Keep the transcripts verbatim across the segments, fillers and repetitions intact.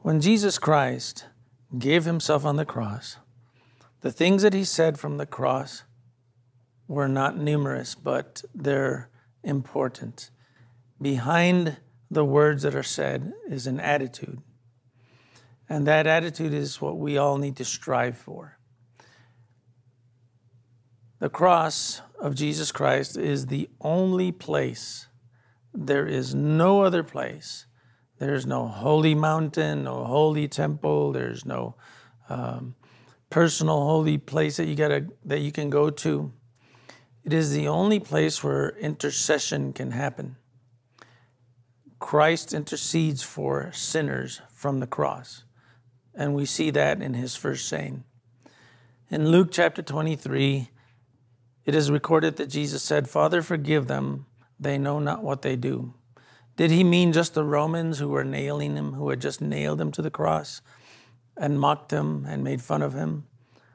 When Jesus Christ gave himself on the cross, the things that he said from the cross were not numerous, but they're important. Behind the words that are said is an attitude. And that attitude is what we all need to strive for. The cross of Jesus Christ is the only place. There is no other place. There's no holy mountain, no holy temple. There's no um, personal holy place that you gotta that you can go to. It is the only place where intercession can happen. Christ intercedes for sinners from the cross. And we see that in his first saying. In Luke chapter twenty-three, it is recorded that Jesus said, "Father, forgive them. They know not what they do." Did he mean just the Romans who were nailing him, who had just nailed him to the cross and mocked him and made fun of him?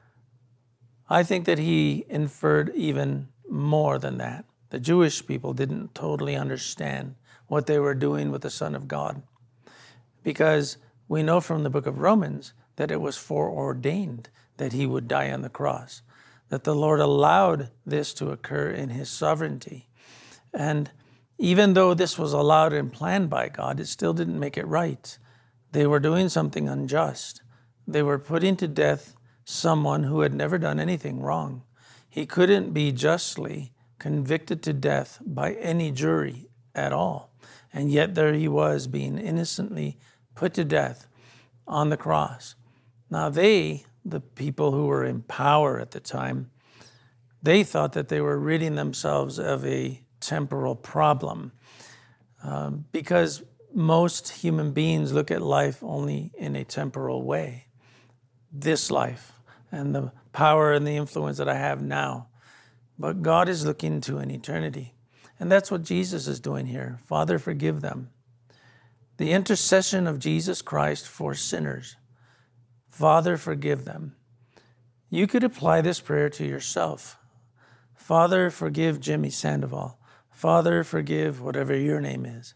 I think that he inferred even more than that. The Jewish people didn't totally understand what they were doing with the Son of God, because we know from the book of Romans that it was foreordained that he would die on the cross, that the Lord allowed this to occur in his sovereignty. And even though this was allowed and planned by God, it still didn't make it right. They were doing something unjust. They were putting to death someone who had never done anything wrong. He couldn't be justly convicted to death by any jury at all. And yet there he was being innocently put to death on the cross. Now they, the people who were in power at the time, they thought that they were ridding themselves of a temporal problem, um, because most human beings look at life only in a temporal way. This life and the power and the influence that I have now. But God is looking to an eternity. And that's what Jesus is doing here. Father, forgive them. The intercession of Jesus Christ for sinners. Father, forgive them. You could apply this prayer to yourself. Father, forgive Jimmy Sandoval. Father, forgive whatever your name is.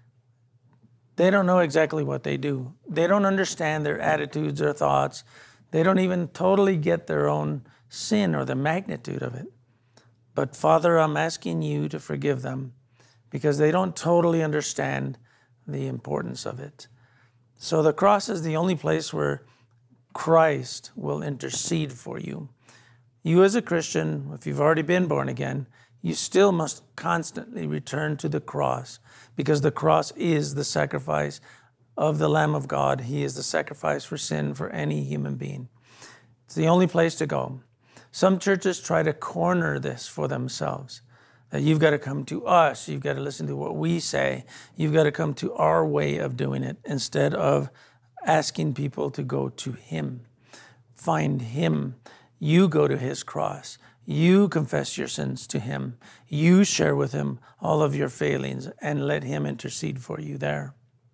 They don't know exactly what they do. They don't understand their attitudes or thoughts. They don't even totally get their own sin or the magnitude of it. But Father, I'm asking you to forgive them because they don't totally understand the importance of it. So the cross is the only place where Christ will intercede for you. You as a Christian, if you've already been born again, you still must constantly return to the cross, because the cross is the sacrifice of the Lamb of God. He is the sacrifice for sin for any human being. It's the only place to go. Some churches try to corner this for themselves. That you've got to come to us. You've got to listen to what we say. You've got to come to our way of doing it instead of asking people to go to him. Find him. You go to his cross. You confess your sins to him. You share with him all of your failings and let him intercede for you there.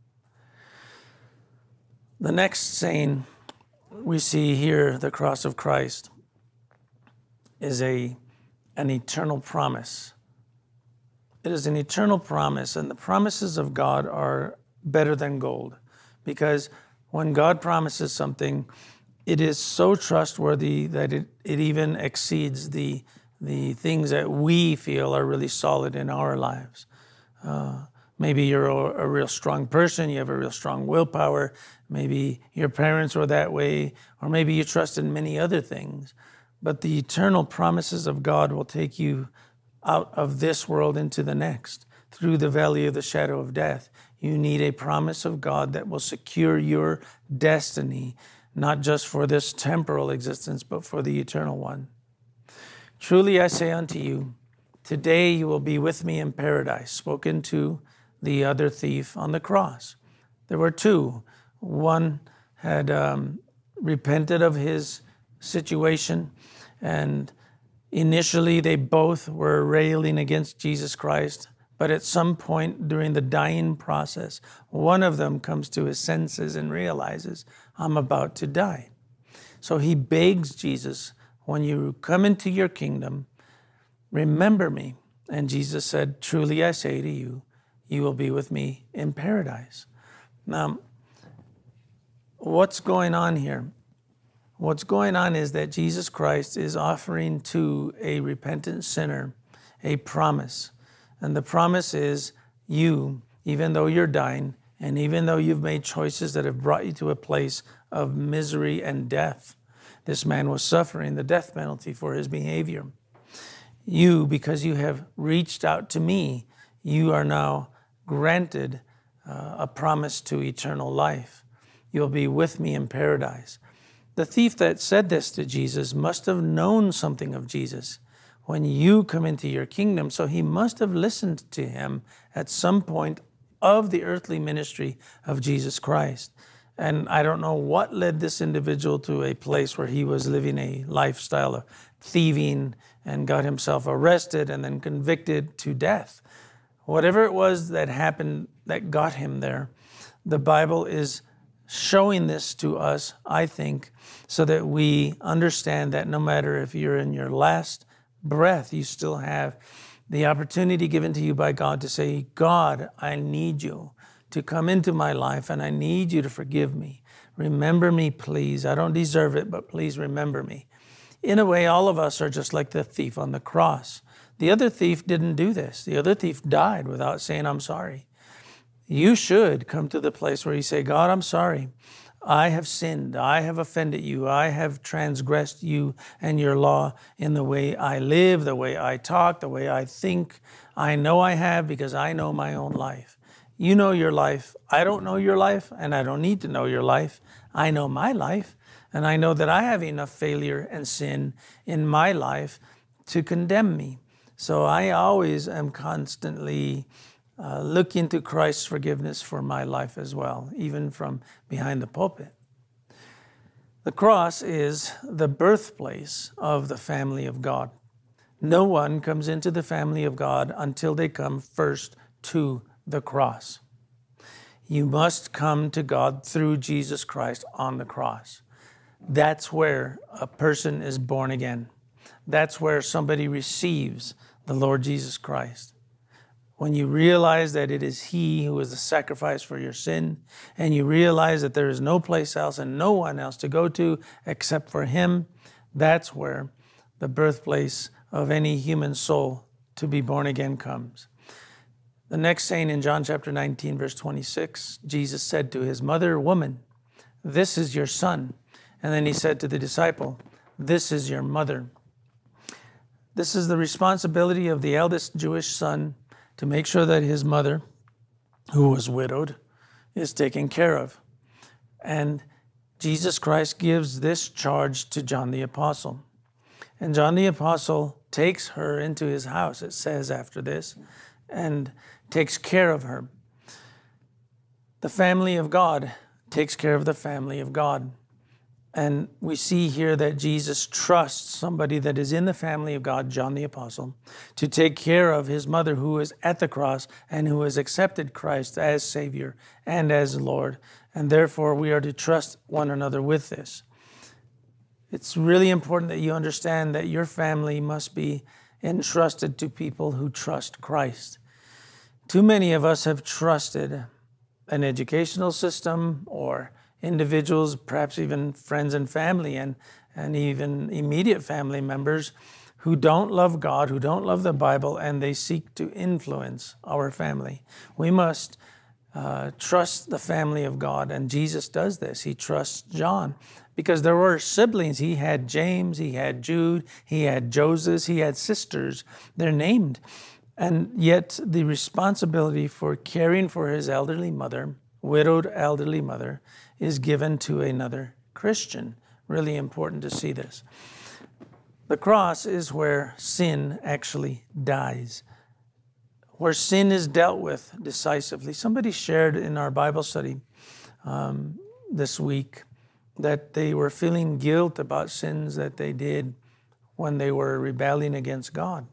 The next saying we see here, the cross of Christ, is a, an eternal promise. It is an eternal promise, and the promises of God are better than gold, because when God promises something, it is so trustworthy that it, it even exceeds the, the things that we feel are really solid in our lives. Uh, maybe you're a, a real strong person, you have a real strong willpower, maybe your parents were that way, or maybe you trust in many other things. But the eternal promises of God will take you out of this world into the next, through the valley of the shadow of death. You need a promise of God that will secure your destiny, not just for this temporal existence, but for the eternal one. Truly I say unto you, today you will be with me in paradise, spoken to the other thief on the cross. There were two. One had um, repented of his situation, and initially they both were railing against Jesus Christ. But at some point during the dying process, one of them comes to his senses and realizes, I'm about to die. So he begs Jesus, when you come into your kingdom, remember me. And Jesus said, truly I say to you, you will be with me in paradise. Now, what's going on here? What's going on is that Jesus Christ is offering to a repentant sinner a promise. And the promise is you, even though you're dying, and even though you've made choices that have brought you to a place of misery and death, this man was suffering the death penalty for his behavior. You, because you have reached out to me, you are now granted uh, a promise to eternal life. You'll be with me in paradise. The thief that said this to Jesus must have known something of Jesus when you come into your kingdom, so he must have listened to him at some point of the earthly ministry of Jesus Christ. And I don't know what led this individual to a place where he was living a lifestyle of thieving and got himself arrested and then convicted to death. Whatever it was that happened that got him there, the Bible is showing this to us, I think, so that we understand that no matter if you're in your last breath, you still have the opportunity given to you by God to say, God, I need you to come into my life, and I need you to forgive me. Remember me, please. I don't deserve it, but please remember me. In a way, all of us are just like the thief on the cross. The other thief didn't do this. The other thief died without saying, I'm sorry. You should come to the place where you say, God, I'm sorry. I have sinned. I have offended you. I have transgressed you and your law in the way I live, the way I talk, the way I think. I know I have because I know my own life. You know your life. I don't know your life, and I don't need to know your life. I know my life, and I know that I have enough failure and sin in my life to condemn me. So I always am constantly uh, looking to Christ's forgiveness for my life as well, even from behind the pulpit. The cross is the birthplace of the family of God. No one comes into the family of God until they come first to the cross. You must come to God through Jesus Christ on the cross. That's where a person is born again. That's where somebody receives the Lord Jesus Christ. When you realize that it is He who is the sacrifice for your sin, and you realize that there is no place else and no one else to go to except for Him, that's where the birthplace of any human soul to be born again comes. The next saying in John chapter nineteen, verse twenty-six, Jesus said to his mother, "Woman, this is your son." And then he said to the disciple, "This is your mother." This is the responsibility of the eldest Jewish son to make sure that his mother, who was widowed, is taken care of. And Jesus Christ gives this charge to John the Apostle. And John the Apostle takes her into his house, it says after this, and takes care of her. The family of God takes care of the family of God. And we see here that Jesus trusts somebody that is in the family of God, John the Apostle, to take care of his mother who is at the cross and who has accepted Christ as Savior and as Lord. And therefore, we are to trust one another with this. It's really important that you understand that your family must be entrusted to people who trust Christ. Too many of us have trusted an educational system or individuals, perhaps even friends and family and, and even immediate family members who don't love God, who don't love the Bible, and they seek to influence our family. We must uh, trust the family of God, and Jesus does this. He trusts John because there were siblings. He had James, he had Jude, he had Joseph, he had sisters. They're named. And yet the responsibility for caring for his elderly mother, widowed elderly mother, is given to another Christian. Really important to see this. The cross is where sin actually dies, where sin is dealt with decisively. Somebody shared in our Bible study um, this week that they were feeling guilt about sins that they did when they were rebelling against God.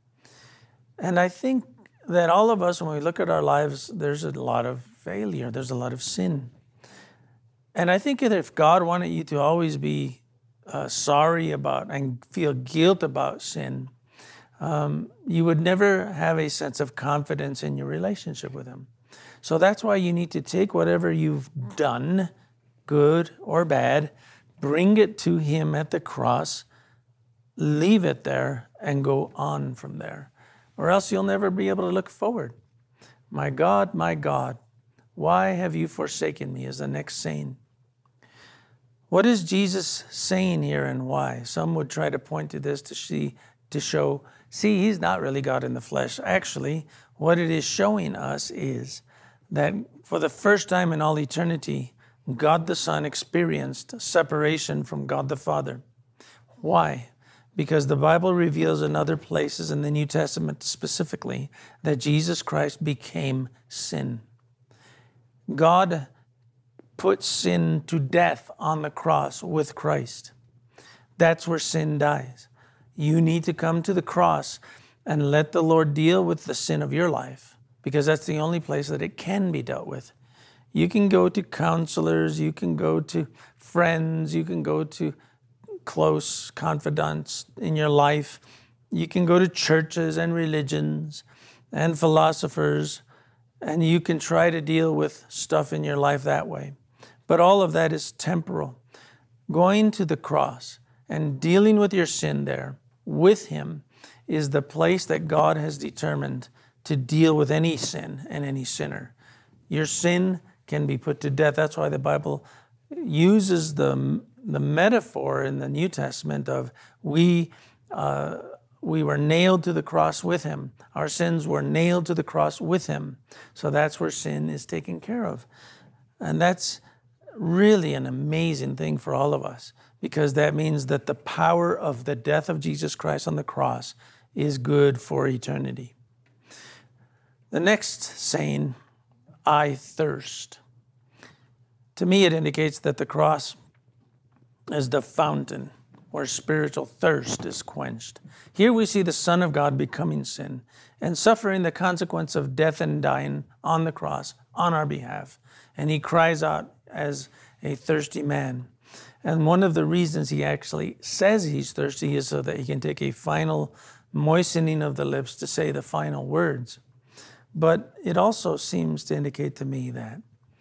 And I think that all of us, when we look at our lives, there's a lot of failure. There's a lot of sin. And I think that if God wanted you to always be uh, sorry about and feel guilt about sin, um, you would never have a sense of confidence in your relationship with Him. So that's why you need to take whatever you've done good or bad, bring it to him at the cross, leave it there, and go on from there. Or else you'll never be able to look forward. My God, my God, why have you forsaken me is the next saying. What is Jesus saying here and why? Some would try to point to this to see, to show, see, he's not really God in the flesh. Actually, what it is showing us is that for the first time in all eternity, God the Son experienced separation from God the Father. Why? Because the Bible reveals in other places in the New Testament specifically that Jesus Christ became sin. God put sin to death on the cross with Christ. That's where sin dies. You need to come to the cross and let the Lord deal with the sin of your life, because that's the only place that it can be dealt with. You can go to counselors, you can go to friends, you can go to close confidants in your life. You can go to churches and religions and philosophers, and you can try to deal with stuff in your life that way. But all of that is temporal. Going to the cross and dealing with your sin there with him is the place that God has determined to deal with any sin and any sinner. Your sin can be put to death. That's why the Bible uses the, the metaphor in the New Testament of we, uh, we were nailed to the cross with him. Our sins were nailed to the cross with him. So that's where sin is taken care of. And that's really an amazing thing for all of us, because that means that the power of the death of Jesus Christ on the cross is good for eternity. The next saying, I thirst. To me, it indicates that the cross is the fountain where spiritual thirst is quenched. Here we see the Son of God becoming sin and suffering the consequence of death and dying on the cross on our behalf. And he cries out as a thirsty man. And one of the reasons he actually says he's thirsty is so that he can take a final moistening of the lips to say the final words. But it also seems to indicate to me that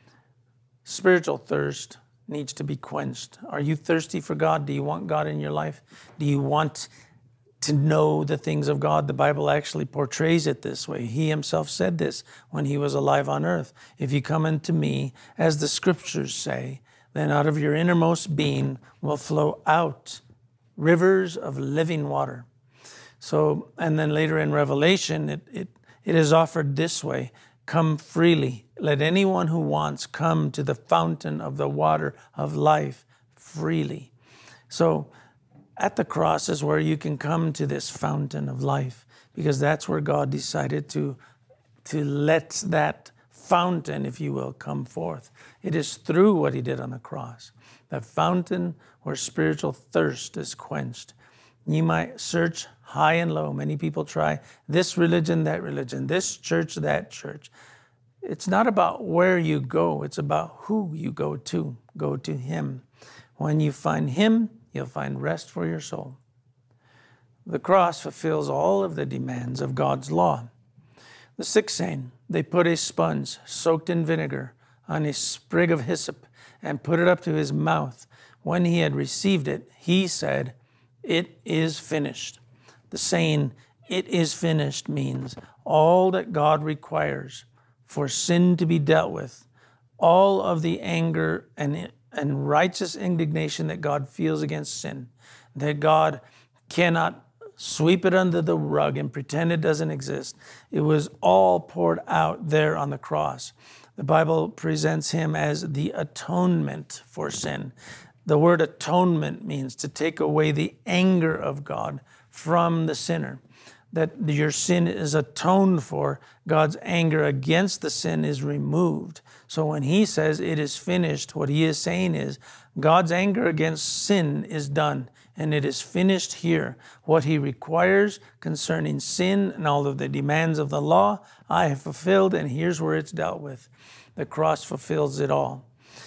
spiritual thirst needs to be quenched. Are you thirsty for God? Do you want God in your life? Do you want to know the things of God? The Bible actually portrays it this way. He himself said this when he was alive on earth. If you come unto me, as the scriptures say, then out of your innermost being will flow out rivers of living water. So, and then later in Revelation, it, it, it is offered this way. Come freely. Let anyone who wants come to the fountain of the water of life freely. So at the cross is where you can come to this fountain of life, because that's where God decided to, to let that fountain, if you will, come forth. It is through what he did on the cross, the fountain where spiritual thirst is quenched. You might search high and low. Many people try this religion, that religion, this church, that church. It's not about where you go. It's about who you go to. Go to him. When you find him, you'll find rest for your soul. The cross fulfills all of the demands of God's law. The sixth saying, they put a sponge soaked in vinegar on a sprig of hyssop and put it up to his mouth. When he had received it, he said, it is finished. The saying, it is finished, means all that God requires for sin to be dealt with, all of the anger and, and righteous indignation that God feels against sin, that God cannot sweep it under the rug and pretend it doesn't exist. It was all poured out there on the cross. The Bible presents him as the atonement for sin. The word atonement means to take away the anger of God from the sinner. That your sin is atoned for, God's anger against the sin is removed. So when he says it is finished, what he is saying is God's anger against sin is done, and it is finished here. What he requires concerning sin and all of the demands of the law, I have fulfilled, and here's where it's dealt with. The cross fulfills it all.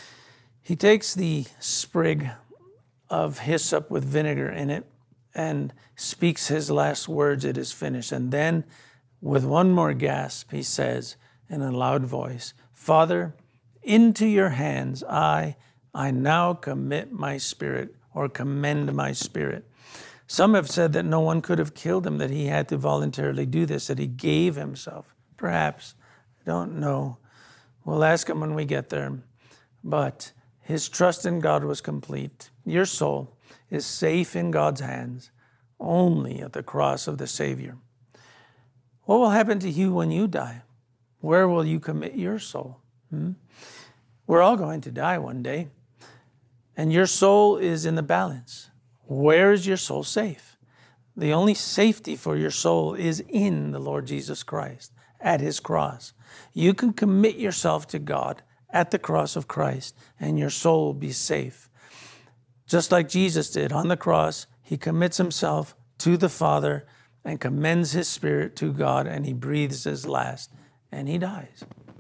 He takes the sprig of hyssop with vinegar in it and speaks his last words, it is finished. And then with one more gasp, he says in a loud voice, Father, into your hands I I now commit my spirit, or commend my spirit. Some have said that no one could have killed him, that he had to voluntarily do this, that he gave himself. Perhaps. I don't know. We'll ask him when we get there. But his trust in God was complete. Your soul is safe in God's hands only at the cross of the Savior. What will happen to you when you die? Where will you commit your soul? Hmm? We're all going to die one day. And your soul is in the balance. Where is your soul safe? The only safety for your soul is in the Lord Jesus Christ, at his cross. You can commit yourself to God at the cross of Christ, and your soul will be safe. Just like Jesus did on the cross, he commits himself to the Father and commends his spirit to God, and he breathes his last, and he dies.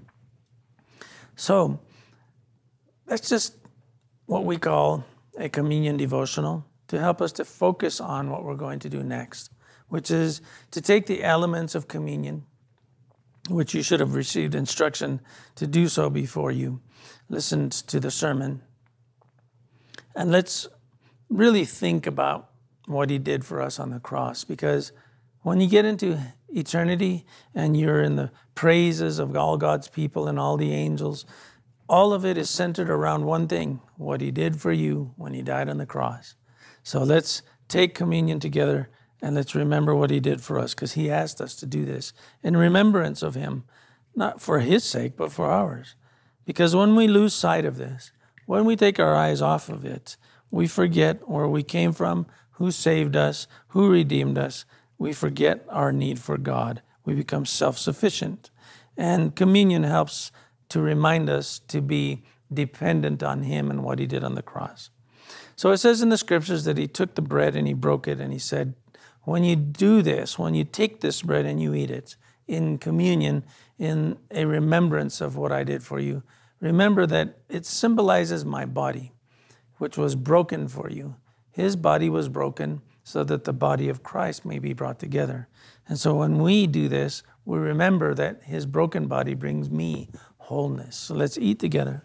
So that's just what we call a communion devotional to help us to focus on what we're going to do next, which is to take the elements of communion, which you should have received instruction to do so before you listened to the sermon. And let's really think about what he did for us on the cross, because when you get into eternity and you're in the praises of all God's people and all the angels, all of it is centered around one thing, what he did for you when he died on the cross. So let's take communion together and let's remember what he did for us, because he asked us to do this in remembrance of him, not for his sake, but for ours. Because when we lose sight of this, when we take our eyes off of it, we forget where we came from, who saved us, who redeemed us. We forget our need for God. We become self-sufficient. And communion helps to remind us to be dependent on him and what he did on the cross. So it says in the scriptures that he took the bread and he broke it and he said, when you do this, when you take this bread and you eat it in communion, in a remembrance of what I did for you, remember that it symbolizes my body, which was broken for you. His body was broken so that the body of Christ may be brought together. And so when we do this, we remember that his broken body brings me wholeness. So let's eat together.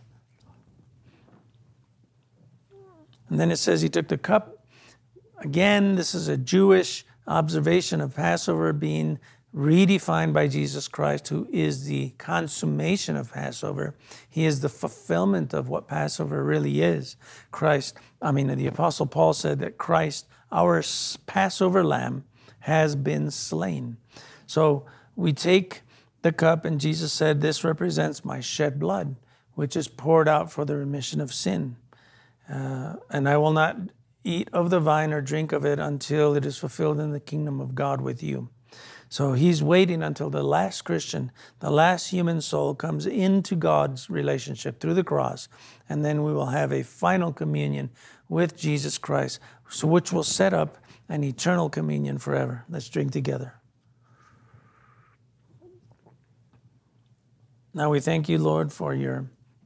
And then it says he took the cup. Again, this is a Jewish observation of Passover being redefined by Jesus Christ, who is the consummation of Passover. He is the fulfillment of what Passover really is. Christ, I mean, the Apostle Paul said that Christ, our Passover lamb, has been slain. So we take the cup, and Jesus said, this represents my shed blood, which is poured out for the remission of sin. Uh, and I will not eat of the vine or drink of it until it is fulfilled in the kingdom of God with you. So he's waiting until the last Christian, the last human soul comes into God's relationship through the cross, and then we will have a final communion with Jesus Christ, so which will set up an eternal communion forever. Let's drink together. Now we thank you, Lord, for your,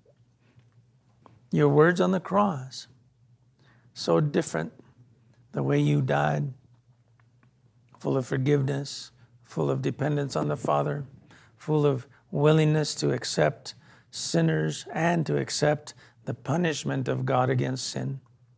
your words on the cross. So different, the way you died, full of forgiveness, full of dependence on the Father, full of willingness to accept sinners and to accept the punishment of God against sin.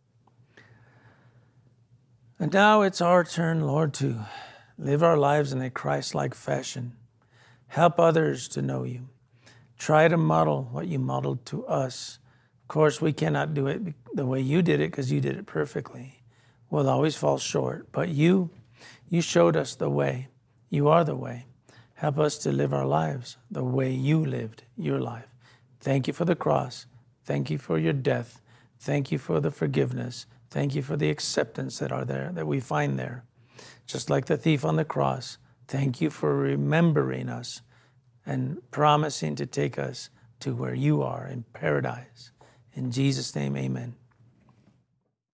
And now it's our turn, Lord, to live our lives in a Christ-like fashion. Help others to know you. Try to model what you modeled to us. Of course, we cannot do it the way you did it because you did it perfectly. We'll always fall short. But you, you showed us the way. You are the way. Help us to live our lives the way you lived your life. Thank you for the cross. Thank you for your death. Thank you for the forgiveness. Thank you for the acceptance that are there, that we find there. Just like the thief on the cross, thank you for remembering us and promising to take us to where you are in paradise. In Jesus' name, amen.